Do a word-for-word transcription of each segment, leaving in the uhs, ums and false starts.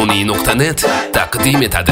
Beruniy nuqta net taqdim etadi.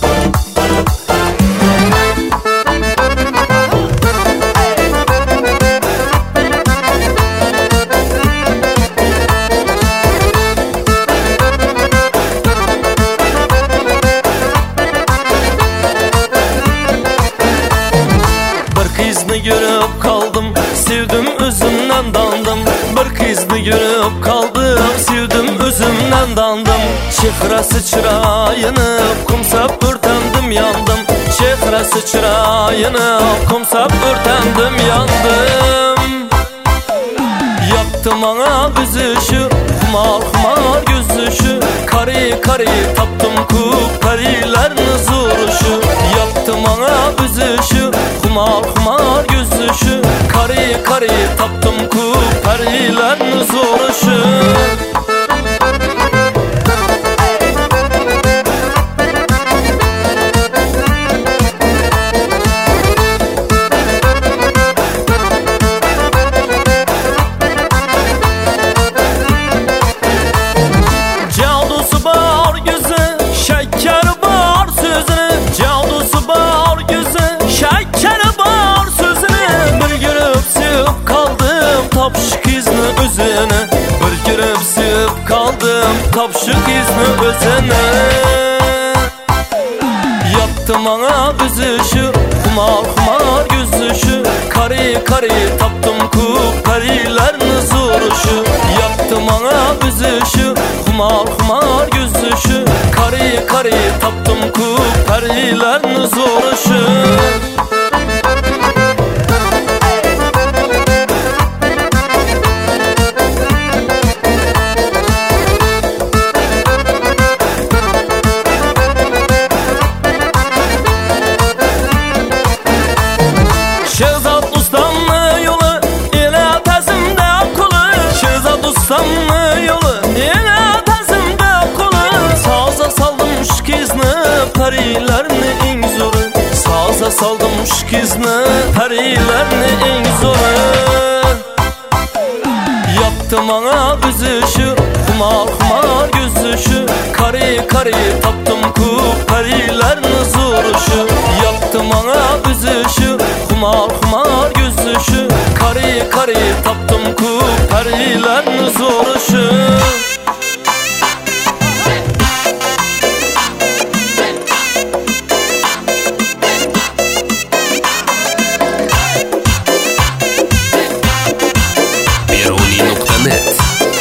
Görüp kaldım, sevdim özümden dandım. Bir kızını görüp kaldım, sevdim özümden dandım. Çehrası çırayını kumsap örtendim yandım. Çehrası çırayını kumsap örtendim yandım. Yaptım ana büzüşü, kumar kumar gözüşü. Kari kari taptım kup perilerin zoruşu. Yaptım ana büzüşü, kumar kumar gözüşü. Kari kari taptım kup perilerin zoruşu. Tapşık izni özene, bir görüp sevip kaldım. Tapşık izni özene. Yaptım ana büzüşü, kumar kumar gözüşü. Kari kari taptım kup perilerin zoruşu. Yaptım ana büzüşü, kumar kumar gözüşü. Kari kari taptım kup perilerin zoruşu. Şehzat ustamın yolu ile tezimde kulu. Şehzat ustamın yolu ile tezimde kulu. Sağza saldım şu kizini perilerini en zoru. Sağza saldım şu kizini perilerini en zoru. Yaptım ana büzüşü, kumar kumar gözüşü. Kari kari taptım kup perilerin zoruşu. Yaptım ana büzüşü, kumar kumar gözüşü. Kari kari taptım kup perilerin zoruşu. Beruniy nuqta net.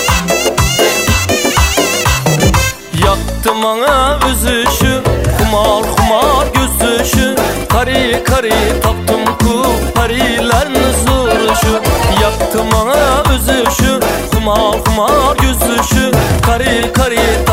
Yaptım ana üzüşü, kumar kumar gözüşü. Kari kari taptım kup perilerin zoruşu. Yaptım ana üzüşü, kumar kumar gözüşü. Kari kari